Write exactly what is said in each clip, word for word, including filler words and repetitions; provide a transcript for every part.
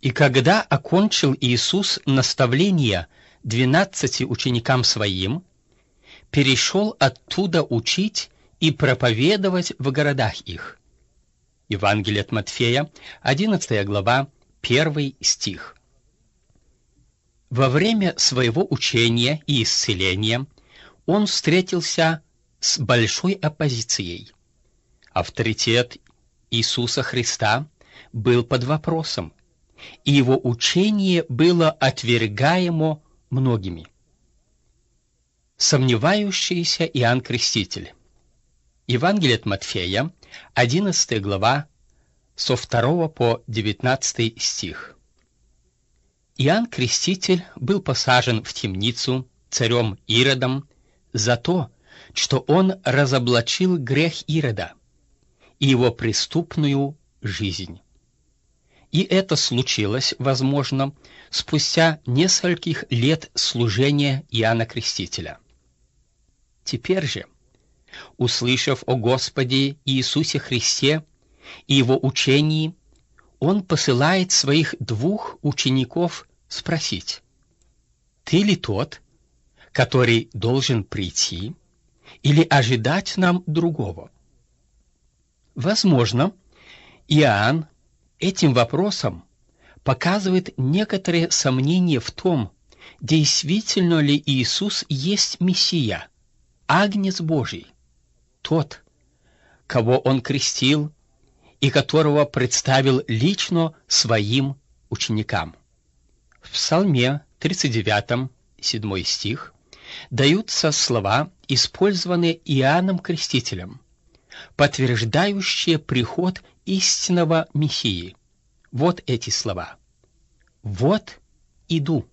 И когда окончил Иисус наставление двенадцати ученикам Своим, перешел оттуда учить и проповедовать в городах их. Евангелие от Матфея, одиннадцатая глава, первый стих. Во время своего учения и исцеления он встретился с большой оппозицией. Авторитет Иисуса Христа был под вопросом, и его учение было отвергаемо многими. Сомневающийся Иоанн Креститель. Евангелие от Матфея, одиннадцатая глава, со второго по девятнадцатый стих. Иоанн Креститель был посажен в темницу царем Иродом за то, что он разоблачил грех Ирода и его преступную жизнь. И это случилось, возможно, спустя нескольких лет служения Иоанна Крестителя. Теперь же, услышав о Господе Иисусе Христе и Его учении, он посылает своих двух учеников спросить: «Ты ли тот, который должен прийти, или ожидать нам другого?» Возможно, Иоанн этим вопросом показывает некоторые сомнения в том, действительно ли Иисус есть Мессия, Агнец Божий, тот, кого Он крестил и которого представил лично своим ученикам. В Псалме тридцать девятом, седьмой стих, даются слова, использованные Иоанном Крестителем, подтверждающие приход истинного Мессии. Вот эти слова: «Вот иду».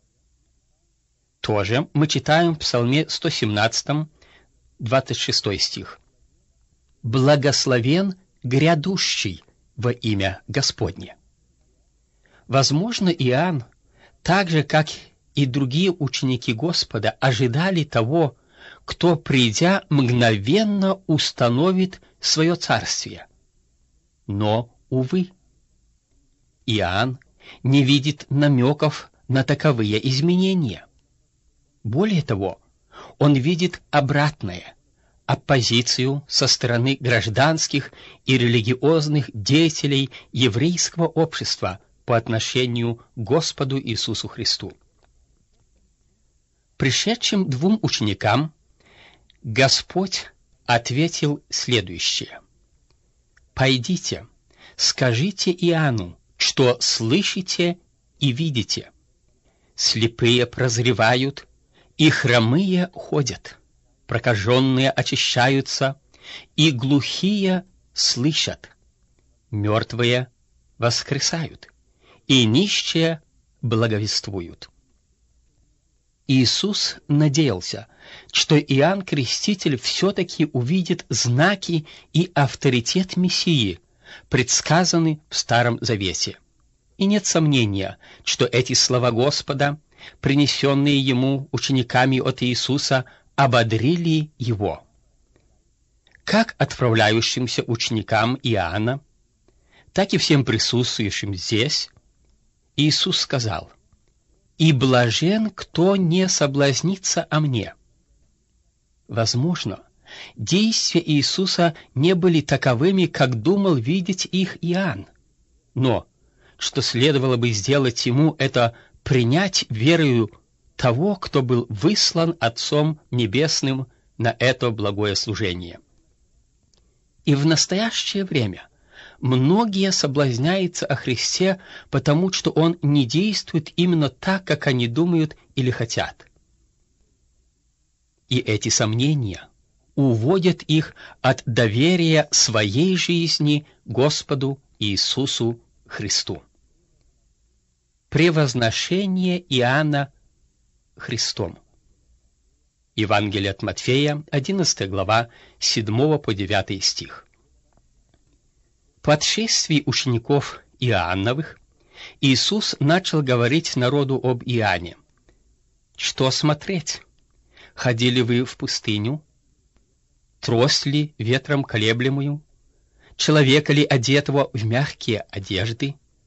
Тоже мы читаем в Псалме сто семнадцатом, двадцать шестой стих: «Благословен грядущий во имя Господне». Возможно, Иоанн, так же, как и другие ученики Господа, ожидали того, кто, придя, мгновенно установит свое царствие. Но, увы, Иоанн не видит намеков на таковые изменения. Более того, он видит обратное — оппозицию со стороны гражданских и религиозных деятелей еврейского общества по отношению к Господу Иисусу Христу. Пришедшим двум ученикам Господь ответил следующее: «Пойдите, скажите Иоанну, что слышите и видите. Слепые прозревают, и хромые ходят, прокаженные очищаются, и глухие слышат, мертвые воскресают, и нищие благовествуют». Иисус надеялся, что Иоанн Креститель все-таки увидит знаки и авторитет Мессии, предсказанный в Старом Завете. И нет сомнения, что эти слова Господа, принесенные ему учениками от Иисуса, ободрили его. Как отправляющимся ученикам Иоанна, так и всем присутствующим здесь, Иисус сказал: «И блажен, кто не соблазнится о мне». Возможно, действия Иисуса не были таковыми, как думал видеть их Иоанн. Но, что следовало бы сделать ему, это принять верою того, кто был выслан Отцом Небесным на это благое служение. И в настоящее время многие соблазняются о Христе, потому что Он не действует именно так, как они думают или хотят. И эти сомнения уводят их от доверия своей жизни Господу Иисусу Христу. Превозношение Иоанна Христом. Евангелие от Матфея, одиннадцатая глава, седьмого по девятый стих. По отшествии учеников Иоанновых Иисус начал говорить народу об Иоанне. «Что смотреть? Ходили вы в пустыню? Трость ли ветром колеблемую? Человека ли одетого в мягкие одежды?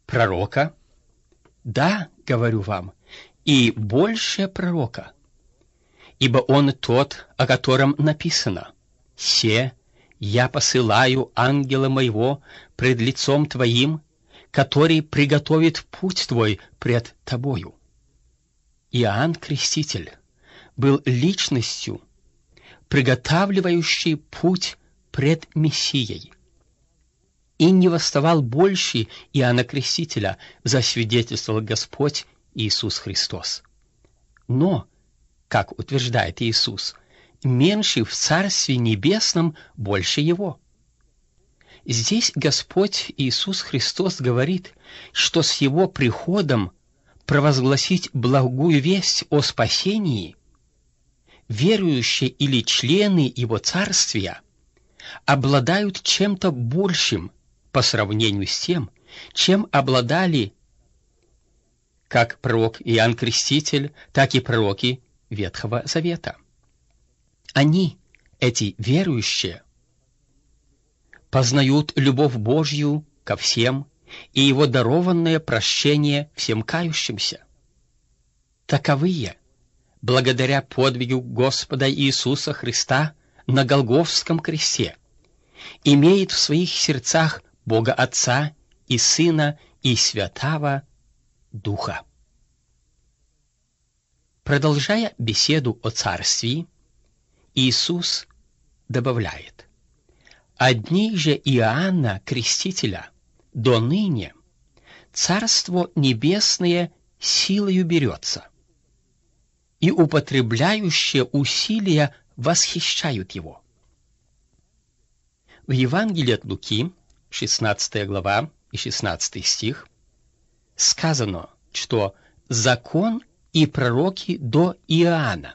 Пророка? Да, говорю вам, и больше пророка. Ибо он тот, о котором написано: «Се, я посылаю ангела моего пред лицом твоим, который приготовит путь твой пред тобою». Иоанн Креститель был личностью, приготавливающей путь пред Мессией. И не восставал больше Иоанна Крестителя, засвидетельствовал Господь Иисус Христос. Но, как утверждает Иисус, меньше в Царстве Небесном больше Его. Здесь Господь Иисус Христос говорит, что с Его приходом провозгласить благую весть о спасении верующие или члены Его Царствия обладают чем-то большим по сравнению с тем, чем обладали как пророк Иоанн Креститель, так и пророки Ветхого Завета. Они, эти верующие, познают любовь Божью ко всем и Его дарованное прощение всем кающимся. Таковые, благодаря подвигу Господа Иисуса Христа на Голгофском кресте, имеют в своих сердцах Бога Отца и Сына и Святаго Духа. Продолжая беседу о Царстве, Иисус добавляет: «Одни же Иоанна Крестителя до ныне Царство Небесное силою берется, и употребляющие усилия восхищают его». В Евангелии от Луки, шестнадцатая глава и шестнадцатый стих, сказано, что закон и пророки до Иоанна.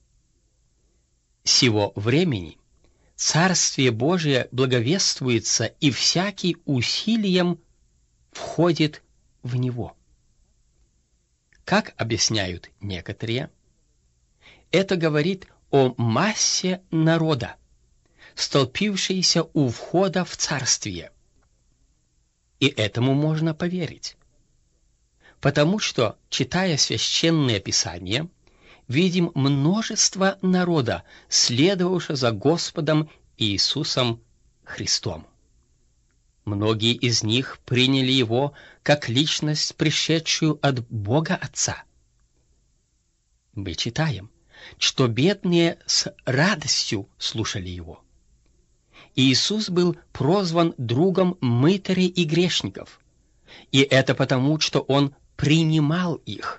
Сего времени Царствие Божие благовествуется, и всякий усилием входит в него. Как объясняют некоторые, это говорит о массе народа, столпившейся у входа в Царствие. И этому можно поверить, потому что, читая Священное Писание, видим множество народа, следовавшего за Господом Иисусом Христом. Многие из них приняли Его как личность, пришедшую от Бога Отца. Мы читаем, что бедные с радостью слушали Его. Иисус был прозван другом мытарей и грешников, и это потому, что Он принимал их.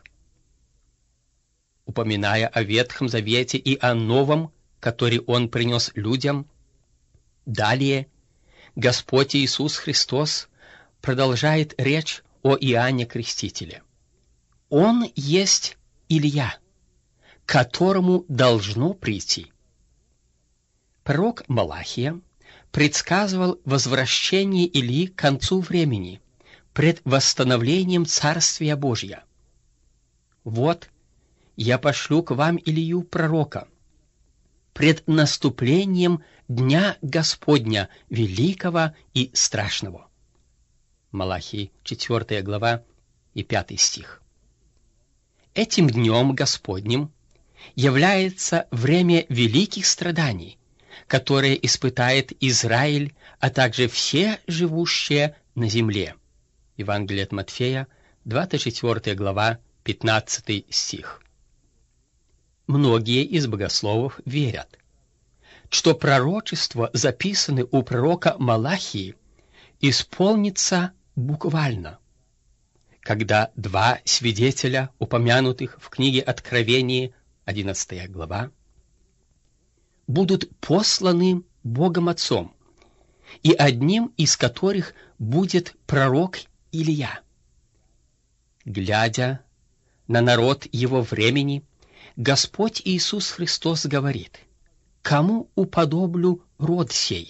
Упоминая о Ветхом Завете и о Новом, который Он принес людям, далее Господь Иисус Христос продолжает речь о Иоанне Крестителе. Он есть Илия, которому должно прийти. Пророк Малахия предсказывал возвращение Илии к концу времени, пред восстановлением Царствия Божия. «Вот, я пошлю к вам Илию пророка, пред наступлением Дня Господня, великого и страшного». Малахии, четвёртая глава и пятый стих. Этим Днем Господним является время великих страданий, которое испытает Израиль, а также все живущие на земле. Евангелие от Матфея, двадцать четвёртая глава, пятнадцатый стих. Многие из богословов верят, что пророчества, записанные у пророка Малахии, исполнится буквально, когда два свидетеля, упомянутых в книге Откровения, одиннадцатая глава, будут посланы Богом Отцом, и одним из которых будет пророк Илия. Глядя на народ его времени, Господь Иисус Христос говорит: «Кому уподоблю род сей?»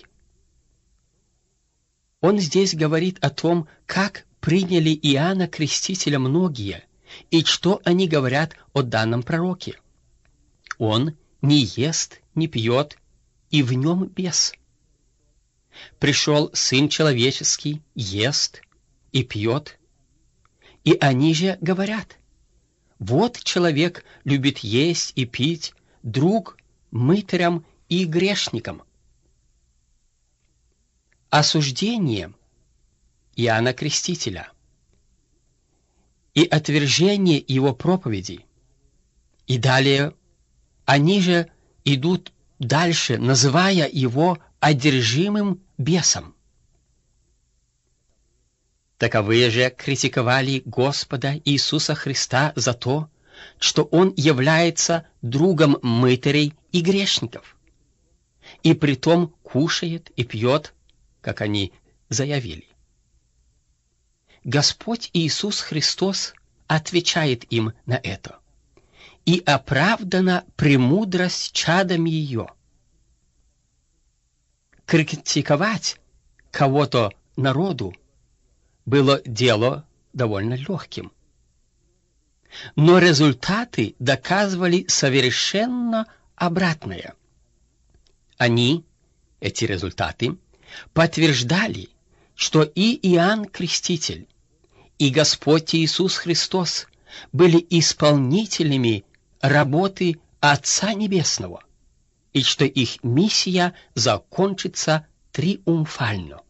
Он здесь говорит о том, как приняли Иоанна Крестителя многие, и что они говорят о данном пророке. Он не ест, не пьет, и в нем бес. Пришел Сын Человеческий, ест и пьет, И они же говорят: вот человек любит есть и пить, друг мытарям и грешникам. Осуждение Иоанна Крестителя и отвержение его проповедей. И далее они же идут дальше, называя его одержимым бесом. Таковые же критиковали Господа Иисуса Христа за то, что Он является другом мытарей и грешников, и притом кушает и пьет, как они заявили. Господь Иисус Христос отвечает им на это: «И оправдана премудрость чадом ее». Критиковать кого-то народу было дело довольно легким. Но результаты доказывали совершенно обратное. Они, эти результаты, подтверждали, что и Иоанн Креститель, и Господь Иисус Христос были исполнителями работы Отца Небесного, и что их миссия закончится триумфально.